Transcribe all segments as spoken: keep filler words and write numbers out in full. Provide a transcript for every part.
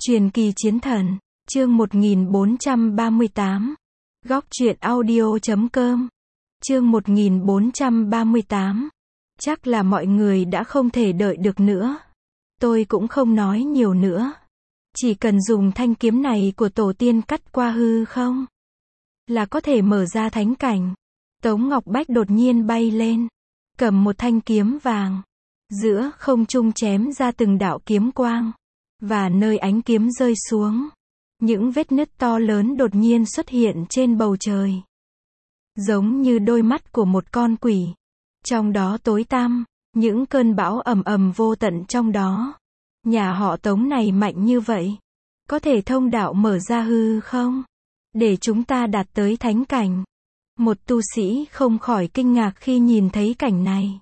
Truyền kỳ chiến thần, chương một nghìn bốn trăm ba mươi tám. Góc truyện audio chấm com. Chương một nghìn bốn trăm ba mươi tám. Chắc là mọi người đã không thể đợi được nữa. Tôi cũng không nói nhiều nữa. Chỉ cần dùng thanh kiếm này của tổ tiên cắt qua hư không, là có thể mở ra thánh cảnh. Tống Ngọc Bách đột nhiên bay lên, cầm một thanh kiếm vàng, giữa không trung chém ra từng đạo kiếm quang. Và nơi ánh kiếm rơi xuống, những vết nứt to lớn đột nhiên xuất hiện trên bầu trời. Giống như đôi mắt của một con quỷ. Trong đó tối tăm, những cơn bão ầm ầm vô tận trong đó. Nhà họ Tống này mạnh như vậy, có thể thông đạo mở ra hư không, để chúng ta đạt tới thánh cảnh. Một tu sĩ không khỏi kinh ngạc khi nhìn thấy cảnh này.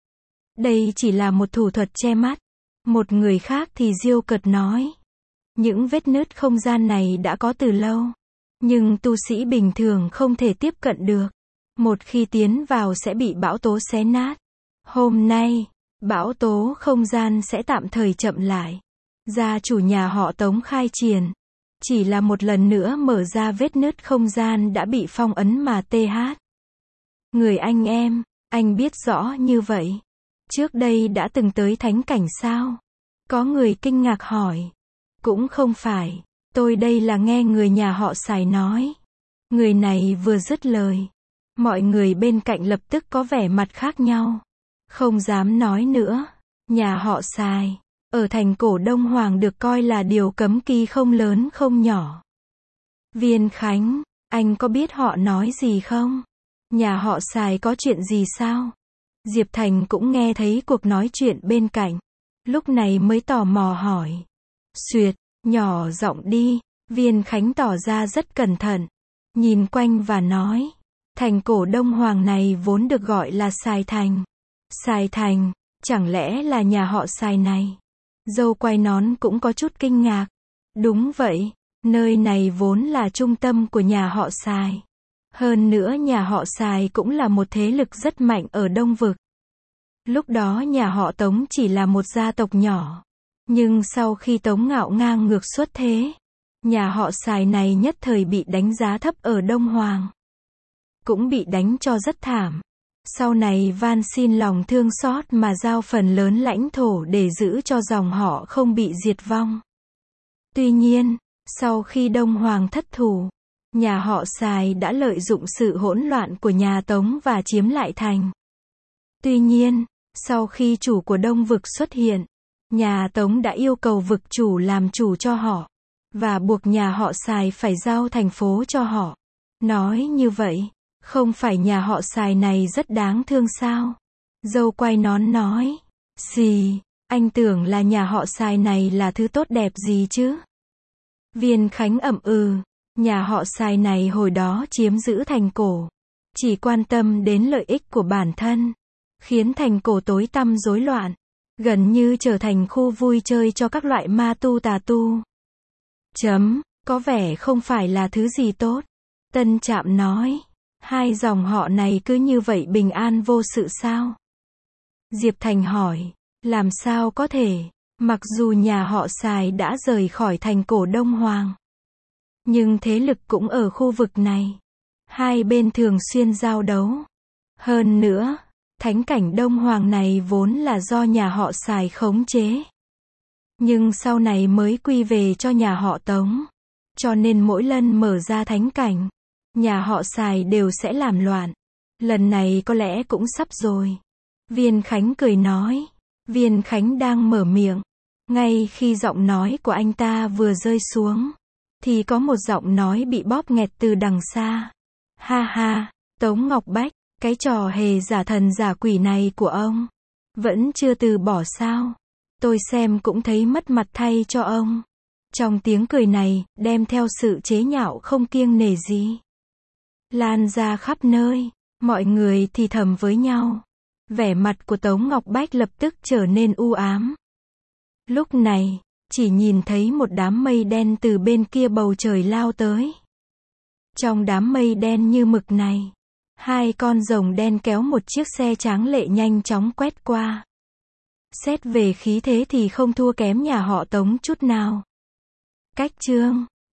Đây chỉ là một thủ thuật che mắt. Một người khác thì giêu cợt nói, những vết nứt không gian này đã có từ lâu, nhưng tu sĩ bình thường không thể tiếp cận được. Một khi tiến vào sẽ bị bão tố xé nát. Hôm nay, bão tố không gian sẽ tạm thời chậm lại. Gia chủ nhà họ Tống khai triển, chỉ là một lần nữa mở ra vết nứt không gian đã bị phong ấn mà tê hát. Người anh em, anh biết rõ như vậy. Trước đây đã từng tới thánh cảnh sao? Có người kinh ngạc hỏi. Cũng không phải, tôi đây là nghe người nhà họ Sài nói. Người này vừa dứt lời, mọi người bên cạnh lập tức có vẻ mặt khác nhau. Không dám nói nữa. Nhà họ Sài, ở thành cổ Đông Hoàng được coi là điều cấm kỵ không lớn không nhỏ. Viên Khánh, anh có biết họ nói gì không? Nhà họ Sài có chuyện gì sao? Diệp Thành cũng nghe thấy cuộc nói chuyện bên cạnh. Lúc này mới tò mò hỏi. Xuyệt, nhỏ giọng đi. Viên Khánh tỏ ra rất cẩn thận. Nhìn quanh và nói. Thành cổ Đông Hoàng này vốn được gọi là Sài Thành. Sài Thành, chẳng lẽ là nhà họ Sài này? Dâu quay nón cũng có chút kinh ngạc. Đúng vậy, nơi này vốn là trung tâm của nhà họ Sài. Hơn nữa nhà họ Sài cũng là một thế lực rất mạnh ở Đông Vực. Lúc đó nhà họ Tống chỉ là một gia tộc nhỏ. Nhưng sau khi Tống Ngạo ngang ngược xuất thế, nhà họ Sài này nhất thời bị đánh giá thấp ở Đông Hoàng. Cũng bị đánh cho rất thảm. Sau này van xin lòng thương xót mà giao phần lớn lãnh thổ để giữ cho dòng họ không bị diệt vong. Tuy nhiên, sau khi Đông Hoàng thất thủ, nhà họ Sài đã lợi dụng sự hỗn loạn của nhà Tống và chiếm lại thành. Tuy nhiên, sau khi chủ của Đông Vực xuất hiện, nhà Tống đã yêu cầu vực chủ làm chủ cho họ, và buộc nhà họ Sài phải giao thành phố cho họ. Nói như vậy, không phải nhà họ Sài này rất đáng thương sao? Dâu quay nón nói. Gì, anh tưởng là nhà họ Sài này là thứ tốt đẹp gì chứ? Viên Khánh ậm ừ, nhà họ Sài này hồi đó chiếm giữ thành cổ, chỉ quan tâm đến lợi ích của bản thân, khiến thành cổ tối tăm rối loạn, gần như trở thành khu vui chơi cho các loại ma tu tà tu. Chấm, có vẻ không phải là thứ gì tốt. Tân Trạm nói, hai dòng họ này cứ như vậy bình an vô sự sao? Diệp Thành hỏi, làm sao có thể, mặc dù nhà họ Sài đã rời khỏi thành cổ Đông Hoàng, nhưng thế lực cũng ở khu vực này. Hai bên thường xuyên giao đấu. Hơn nữa, thánh cảnh Đông Hoàng này vốn là do nhà họ Sài khống chế. Nhưng sau này mới quy về cho nhà họ Tống. Cho nên mỗi lần mở ra thánh cảnh, nhà họ Sài đều sẽ làm loạn. Lần này có lẽ cũng sắp rồi. Viên Khánh cười nói. Viên Khánh đang mở miệng. Ngay khi giọng nói của anh ta vừa rơi xuống, thì có một giọng nói bị bóp nghẹt từ đằng xa. Ha ha, Tống Ngọc Bách, cái trò hề giả thần giả quỷ này của ông vẫn chưa từ bỏ sao? Tôi xem cũng thấy mất mặt thay cho ông. Trong tiếng cười này, đem theo sự chế nhạo không kiêng nể gì, lan ra khắp nơi. Mọi người thì thầm với nhau. Vẻ mặt của Tống Ngọc Bách lập tức trở nên u ám. Lúc này, chỉ nhìn thấy một đám mây đen từ bên kia bầu trời lao tới. Trong đám mây đen như mực này, hai con rồng đen kéo một chiếc xe tráng lệ nhanh chóng quét qua. Xét về khí thế thì không thua kém nhà họ Tống chút nào. Cách chương